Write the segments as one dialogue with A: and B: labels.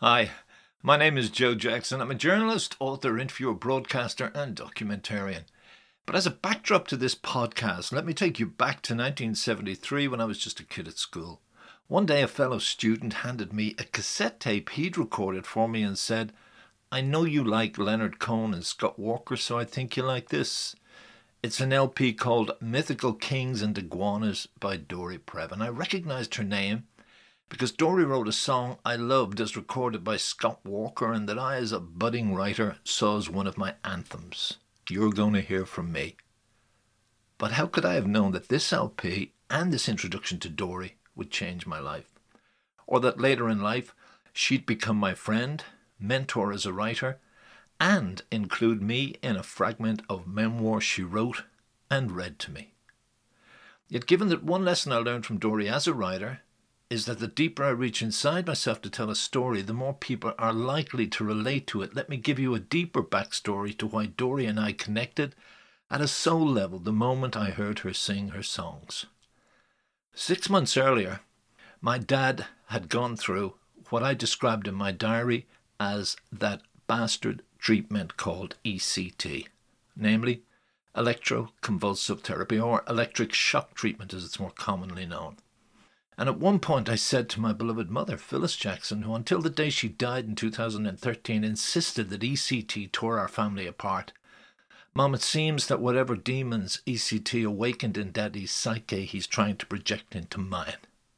A: Hi, my name is Joe Jackson. I'm a journalist, author, interviewer, broadcaster, and documentarian. But as a backdrop to this podcast, let me take you back to 1973 when I was just a kid at school. One day, a fellow student handed me a cassette tape he'd recorded for me and said, "I know you like Leonard Cohen and Scott Walker, so I think you like this. It's an LP called Mythical Kings and Iguanas by Dory Previn." I recognized her name because Dory wrote a song I loved as recorded by Scott Walker and that I, as a budding writer, saw as one of my anthems. You're Gonna Hear From Me. But how could I have known that this LP and this introduction to Dory would change my life? Or that later in life she'd become my friend, mentor as a writer, and include me in a fragment of memoir she wrote and read to me. Yet given that one lesson I learned from Dory as a writer is that the deeper I reach inside myself to tell a story, the more people are likely to relate to it. Let me give you a deeper backstory to why Dory and I connected at a soul level the moment I heard her sing her songs. 6 months earlier, my dad had gone through what I described in my diary as that bastard treatment called ECT, namely electroconvulsive therapy, or electric shock treatment as it's more commonly known. And at one point I said to my beloved mother, Phyllis Jackson, who until the day she died in 2013 insisted that ECT tore our family apart, "Mom, it seems that whatever demons ECT awakened in Daddy's psyche, he's trying to project into mine."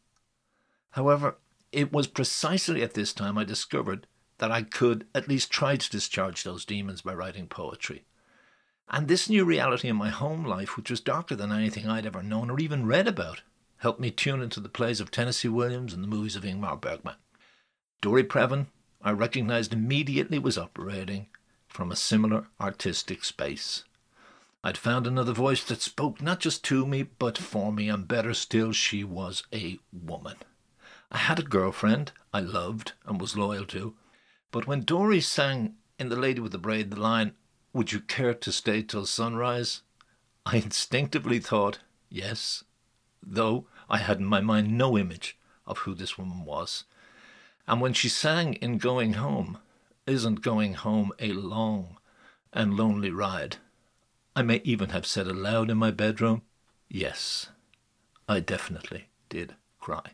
A: However, it was precisely at this time I discovered that I could at least try to discharge those demons by writing poetry. And this new reality in my home life, which was darker than anything I'd ever known or even read about, helped me tune into the plays of Tennessee Williams and the movies of Ingmar Bergman. Dory Previn, I recognized immediately, was operating from a similar artistic space. I'd found another voice that spoke not just to me, but for me, and better still, she was a woman. I had a girlfriend I loved and was loyal to, but when Dory sang in The Lady with the Braid the line, "Would you care to stay till sunrise?" I instinctively thought, yes, though I had in my mind no image of who this woman was. And when she sang in Going Home, "Isn't going home a long and lonely ride?" I may even have said aloud in my bedroom, yes, I definitely did cry.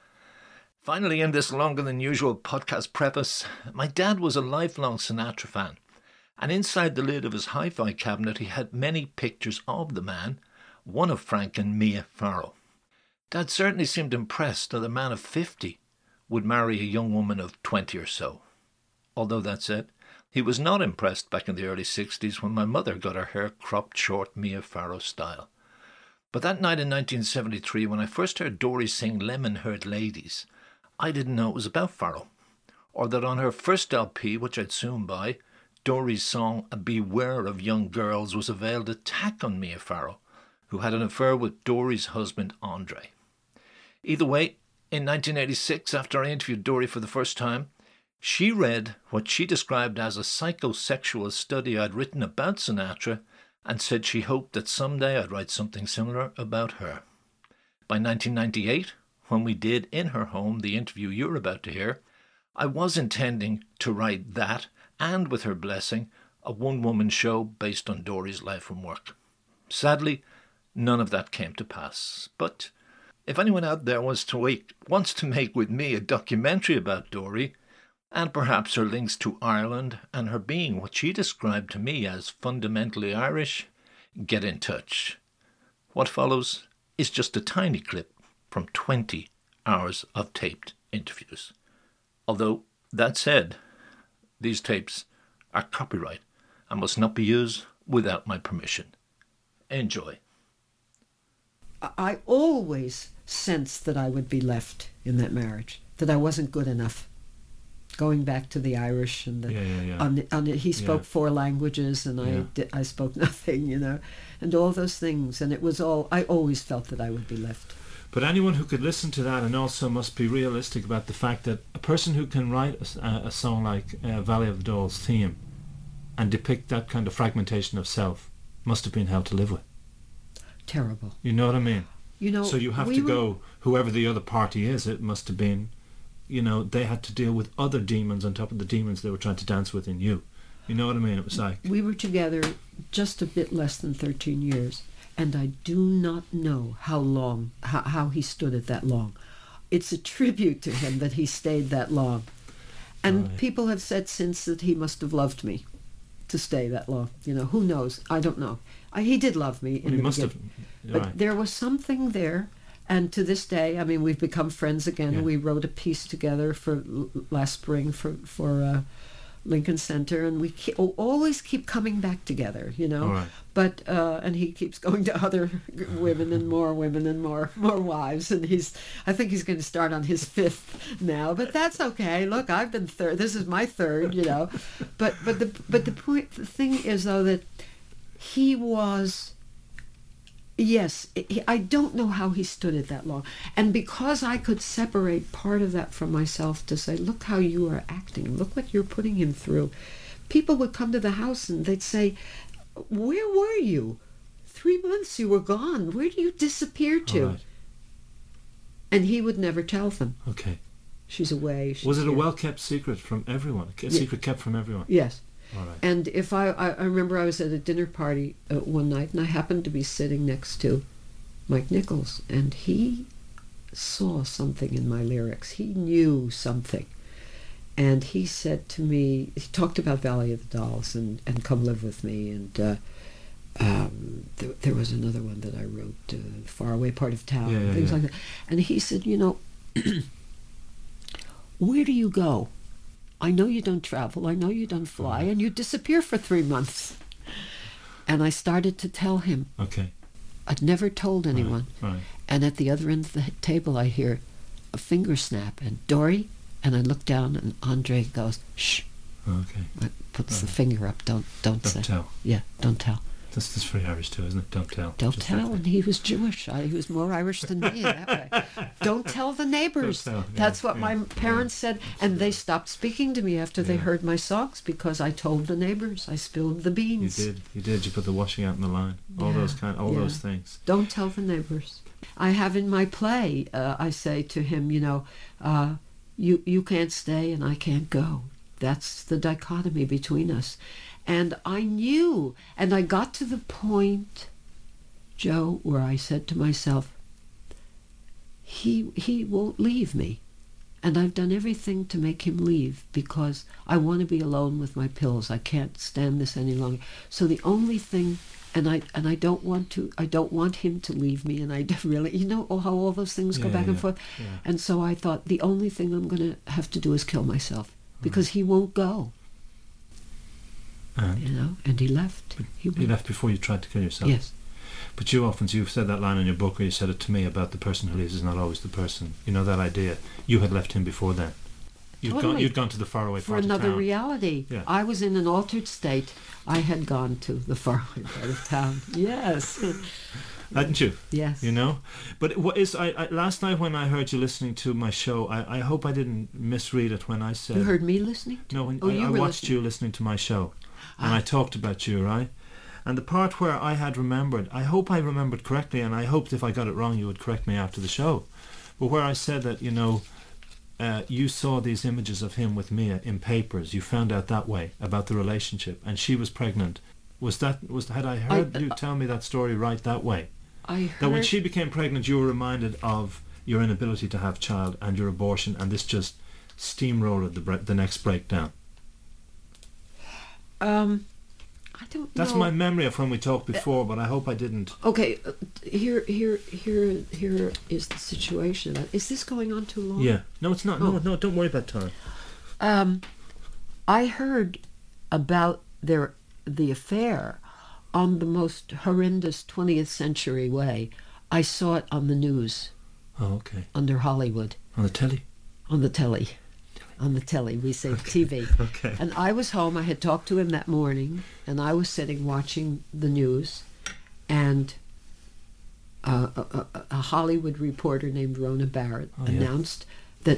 A: Finally, in this longer than usual podcast preface, my dad was a lifelong Sinatra fan, and inside the lid of his hi-fi cabinet he had many pictures of the man, one of Frank and Mia Farrow. Dad certainly seemed impressed that a man of 50 would marry a young woman of 20 or so. Although that said, he was not impressed back in the early 60s when my mother got her hair cropped short Mia Farrow style. But that night in 1973, when I first heard Dory sing Lemon-Haired Ladies, I didn't know it was about Farrow, or that on her first LP, which I'd soon buy, Dory's song "Beware of Young Girls" was a veiled attack on Mia Farrow, who had an affair with Dory's husband Andre. Either way, in 1986, after I interviewed Dory for the first time, she read what she described as a psychosexual study I'd written about Sinatra and said she hoped that someday I'd write something similar about her. By 1998, when we did in her home the interview you're about to hear, I was intending to write that, and with her blessing, a one-woman show based on Dory's life and work. Sadly, none of that came to pass. But if anyone out there wants to make with me a documentary about Dory, and perhaps her links to Ireland and her being what she described to me as fundamentally Irish, get in touch. What follows is just a tiny clip from 20 hours of taped interviews. Although, that said, these tapes are copyright and must not be used without my permission. Enjoy.
B: I always sensed that I would be left in that marriage, that I wasn't good enough. Going back to the Irish and he spoke 4 languages and I spoke nothing, and all those things. And it was all, I always felt that I would be left.
C: But anyone who could listen to that and also must be realistic about the fact that a person who can write a song like Valley of the Dolls theme and depict that kind of fragmentation of self must have been hell to live with.
B: Terrible.
C: You know what I mean?
B: You know,
C: so you have to go, whoever the other party is, it must have been you know, they had to deal with other demons on top of the demons they were trying to dance with in you. You know what I mean? It was like...
B: We were together just a bit less than 13 years, and I do not know how long, how he stood it that long. It's a tribute to him that he stayed that long. And people have said since that he must have loved me to stay that long. You know, who knows? I don't know. He did love me in the beginning. But there was something there, and to this day, I mean, we've become friends again. Yeah. We wrote a piece together for last spring for Lincoln Center, and we always keep coming back together, you know.
C: Right.
B: But and he keeps going to other women and more wives, and I think he's going to start on his 5th now. But that's okay. Look, I've been third. This is my 3rd, you know. But the thing is though that he was. Yes, I don't know how he stood it that long. And because I could separate part of that from myself to say, look how you are acting, look what you're putting him through. People would come to the house and they'd say, where were you? 3 months you were gone. Where do you disappear to?
C: Right.
B: And he would never tell them.
C: Okay.
B: She's away.
C: Was it a well-kept secret from everyone? A secret kept from everyone?
B: Yes.
C: All right.
B: And if I remember I was at a dinner party one night, and I happened to be sitting next to Mike Nichols, and he saw something in my lyrics. He knew something. And he said to me, he talked about Valley of the Dolls and Come Live With Me, and there was another one that I wrote, Faraway Part of Town, and things like that. And he said, you know, where do you go? I know you don't travel, I know you don't fly, and you disappear for 3 months. And I started to tell him.
C: Okay.
B: I'd never told anyone.
C: Right.
B: And at the other end of the table I hear a finger snap, and Dory, and I look down and Andre goes, shh.
C: Okay.
B: Puts the finger up, don't say.
C: Don't tell.
B: Yeah, don't tell.
C: That's very Irish too, isn't it? Don't tell.
B: Don't tell, and he was Jewish. He was more Irish than me in that way. Don't tell the neighbors.
C: Don't tell.
B: That's what my parents said, and they stopped speaking to me after they heard my songs because I told the neighbors. I spilled the beans.
C: You did. You put the washing out in the line. All those those things.
B: Don't tell the neighbors. I have in my play, I say to him, you know, you can't stay and I can't go. That's the dichotomy between us. And I knew, and I got to the point, Joe, where I said to myself, he won't leave me. And I've done everything to make him leave because I want to be alone with my pills. I can't stand this any longer. So the only thing, and I don't want him to leave me, and I really, you know how all those things go back and forth.
C: Yeah.
B: And so I thought the only thing I'm going to have to do is kill myself because he won't go.
C: And,
B: you know, and he left.
C: He left before you tried to kill yourself.
B: Yes.
C: But you've said that line in your book, or you said it to me, about the person who leaves is not always the person. You know that idea. You had left him before then. You'd gone to the faraway part of town.
B: For another reality.
C: Yeah.
B: I was in an altered state. I had gone to the faraway part of town. Yes.
C: Hadn't you?
B: Yes.
C: You know? But what is last night when I heard you listening to my show, I hope I didn't misread it when I said...
B: You heard me listening?
C: No, I watched you listening to my show. And I talked about you, right? And the part where I had remembered, I hope I remembered correctly, and I hoped if I got it wrong you would correct me after the show. But where I said that, you know, you saw these images of him with Mia in papers, you found out that way about the relationship, and she was pregnant. Had I heard you tell me that story right that way? That when she became pregnant you were reminded of your inability to have child and your abortion, and this just steamrolled the next breakdown.
B: I don't know.
C: That's my memory of when we talked before, but I hope I didn't.
B: Okay, here is the situation. Is this going on too long?
C: Yeah. No, it's not. No, don't worry about time.
B: I heard about the affair on the most horrendous 20th century way. I saw it on the news.
C: Oh, okay.
B: Under Hollywood.
C: On the telly?
B: On the telly. On the telly, we say TV.
C: Okay.
B: And I was home. I had talked to him that morning, and I was sitting watching the news, and a Hollywood reporter named Rona Barrett announced that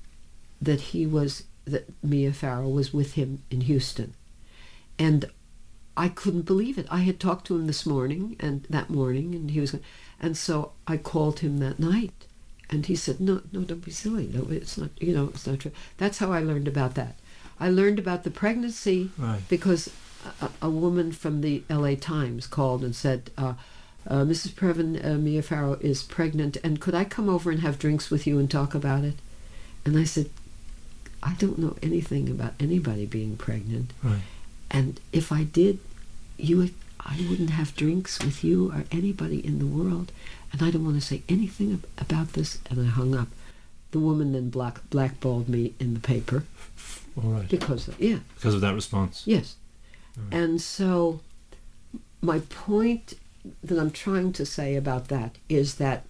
B: Mia Farrow was with him in Houston, and I couldn't believe it. I had talked to him that morning, and he was, and so I called him that night, And he said, no, don't be silly. No, it's not, it's not true. That's how I learned about that. I learned about the pregnancy because a woman from the LA Times called and said, Mrs. Previn, Mia Farrow is pregnant, and could I come over and have drinks with you and talk about it? And I said, I don't know anything about anybody being pregnant.
C: Right.
B: And if I did, I wouldn't have drinks with you or anybody in the world. And I don't want to say anything about this. And I hung up. The woman then blackballed me in the paper.
C: All right.
B: Because
C: of that response.
B: Yes.
C: Right.
B: And so my point that I'm trying to say about that is that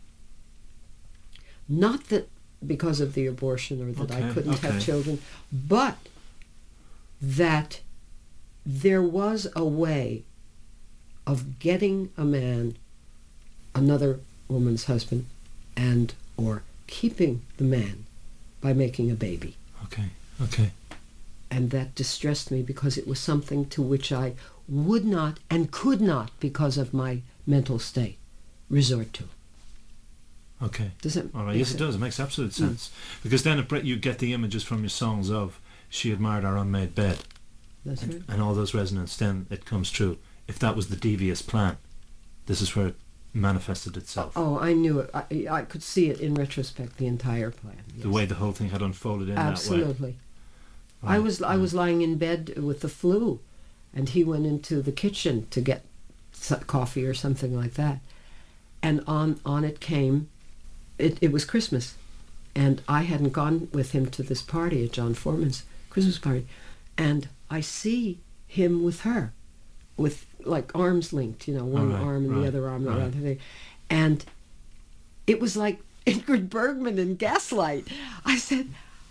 B: not that because of the abortion or that I couldn't have children, but that there was a way of getting a man, another woman's husband, and or keeping the man by making a baby.
C: Okay.
B: And that distressed me because it was something to which I would not and could not, because of my mental state, resort to.
C: Okay.
B: Does it?
C: All right. Yes, it does. It makes absolute sense. Because then you get the images from your songs of she admired our unmade bed.
B: That's right.
C: And all those resonances, then it comes true. If that was the devious plan, this is where it manifested itself.
B: Oh, I knew it. I could see it in retrospect, the entire plan. Yes.
C: The way the whole thing had unfolded in that way.
B: Absolutely.
C: Right.
B: I was lying in bed with the flu, and he went into the kitchen to get coffee or something like that. And on it came, it was Christmas, and I hadn't gone with him to this party at John Foreman's Christmas party, and I see him with her, with like arms linked, one arm and the other arm around her thing. And it was like Ingrid Bergman in Gaslight. I said,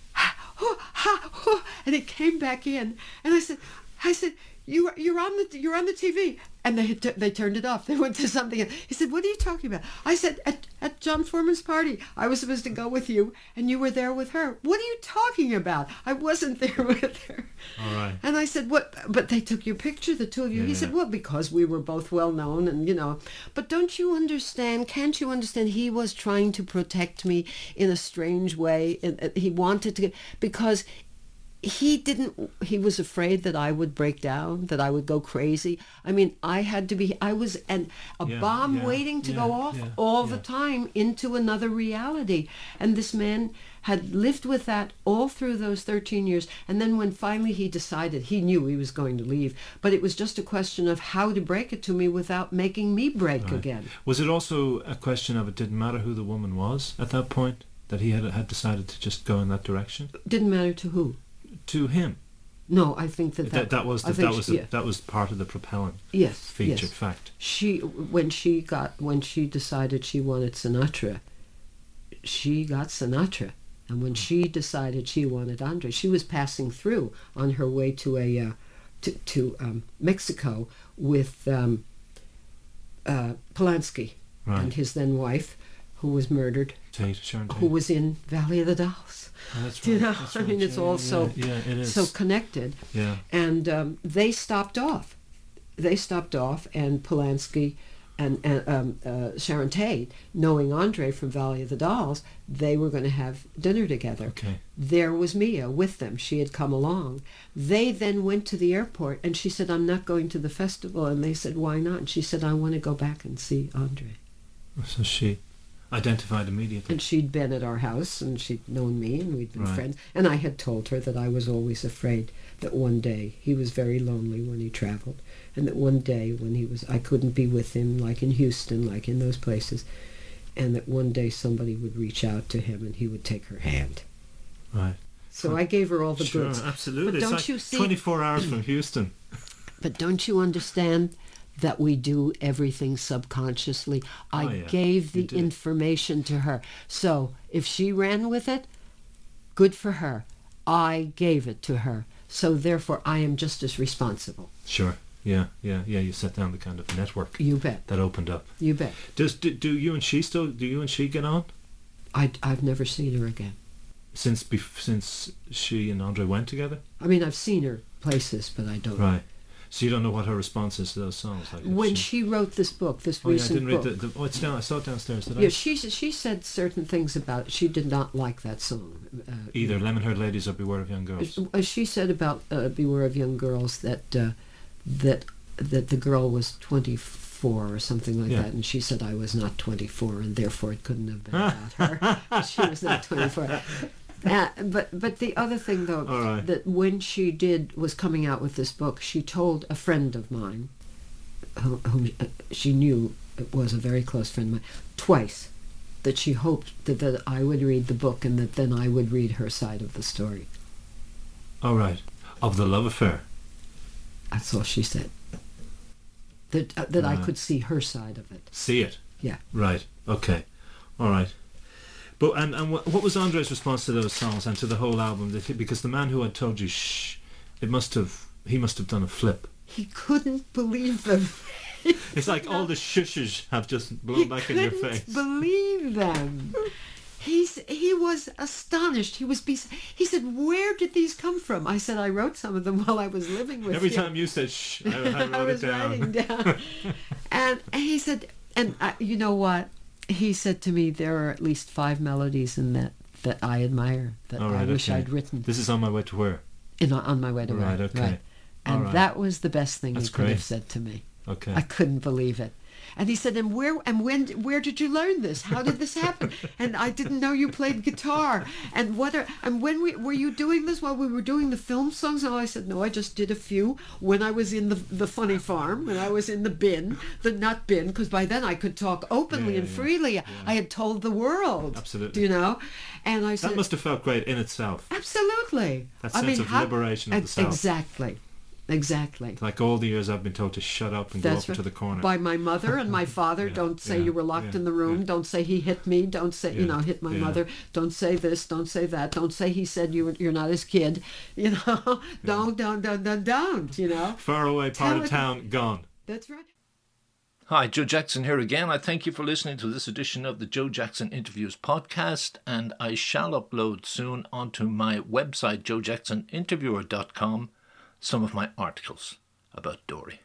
B: and it came back in, and I said, you're on the TV, and they turned it off. They went to something else. He said, what are you talking about? I said, at John Foreman's party, I was supposed to go with you, and you were there with her. What are you talking about? I wasn't there with her.
C: All right.
B: And I said, what? But they took your picture, the two of you. He said, well, because we were both well known, and But don't you understand? Can't you understand? He was trying to protect me in a strange way. He wanted to, because he was afraid that I would break down, that I would go crazy. I mean, I was a bomb waiting to go off all the time into another reality. And this man had lived with that all through those 13 years. And then when finally he decided, he knew he was going to leave, but it was just a question of how to break it to me without making me break again.
C: Was it also a question of it didn't matter who the woman was at that point, that he had decided to just go in that direction?
B: Didn't matter to who?
C: To him.
B: No, I think that
C: was part of the propellant feature. Fact.
B: When she decided she wanted Sinatra, she got Sinatra, and when she decided she wanted Andre, she was passing through on her way to Mexico with Polanski and his then wife, who was murdered,
C: Sharon Tate.
B: who was in Valley of the Dolls.
C: Oh, that's right. That's right.
B: It's all so connected.
C: Yeah.
B: And they stopped off. And Polanski and Sharon Tate, knowing Andre from Valley of the Dolls, they were going to have dinner together.
C: Okay.
B: There was Mia with them. She had come along. They then went to the airport, and she said, I'm not going to the festival. And they said, why not? And she said, I want to go back and see Andre.
C: So she identified immediately.
B: And she'd been at our house, and she'd known me, and we'd been friends. And I had told her that I was always afraid that one day, he was very lonely when he traveled, and that one day when I couldn't be with him, like in Houston, like in those places, and that one day somebody would reach out to him and he would take her hand.
C: Right.
B: So I gave her all the goods.
C: Sure, absolutely.
B: But don't
C: it's like
B: you see,
C: 24 hours from Houston.
B: But don't you understand that we do everything subconsciously? I gave the information to her. So if she ran with it, good for her. I gave it to her. So therefore, I am just as responsible.
C: Sure. Yeah. You set down the kind of network.
B: You bet.
C: That opened up.
B: You bet.
C: Do you and she get on?
B: I've never seen her again.
C: Since she and Andre went together?
B: I mean, I've seen her places, but I don't.
C: Right. So you don't know what her response is to those songs? Like
B: when she wrote this book, this recent book.
C: I didn't read it's down. I saw it downstairs. Did I?
B: Yeah, she said certain things about it. She did not like that song.
C: Either Lemon-Haired Ladies or Beware of Young Girls.
B: She said about Beware of Young Girls that the girl was 24 or something like that, and she said I was not 24, and therefore it couldn't have been about her. She was not 24. But the other thing, though, that when she was coming out with this book, she told a friend of mine, whom she knew was a very close friend of mine, twice, that she hoped that I would read the book and that then I would read her side of the story.
C: All right. Of the love affair.
B: That's all she said. That I could see her side of it.
C: See it?
B: Yeah.
C: Right. Okay. All right. But and what was Andre's response to those songs and to the whole album? Because the man who had told you, shh, he must have done a flip.
B: He couldn't believe them.
C: It's like all the shushes have just blown back in your face.
B: He couldn't believe them. He was astonished. He said, "Where did these come from?" I said, "I wrote some of them while I was living with you."
C: Every time you said shh, I wrote it down.
B: Writing down. and he said, you know what? He said to me, there are at least 5 melodies in that I admire, that I wish I'd written.
C: This is On My Way to Where?
B: On My Way to Where.
C: Right, okay.
B: Right. And that was the best thing he could have said to me.
C: Okay.
B: I couldn't believe it. And he said, where did you learn this? How did this happen? And I didn't know you played guitar. And when were you doing this while we were doing the film songs? And I said, no, I just did a few when I was in the funny farm, when I was in the nut bin, because by then I could talk openly and freely. Yeah. I had told the world.
C: Absolutely.
B: You know? And I said,
C: that must have felt great in itself.
B: Absolutely.
C: That sense of liberation of the self.
B: Exactly.
C: Like all the years I've been told to shut up and go up to the corner.
B: By my mother and my father. Don't say you were locked in the room. Yeah. Don't say he hit me. Don't say, hit my mother. Don't say this. Don't say that. Don't say he said you're not his kid. Don't,
C: Far away part of town, gone.
B: That's right.
A: Hi, Joe Jackson here again. I thank you for listening to this edition of the Joe Jackson Interviews podcast, and I shall upload soon onto my website, joejacksoninterviewer.com, some of my articles about Dory.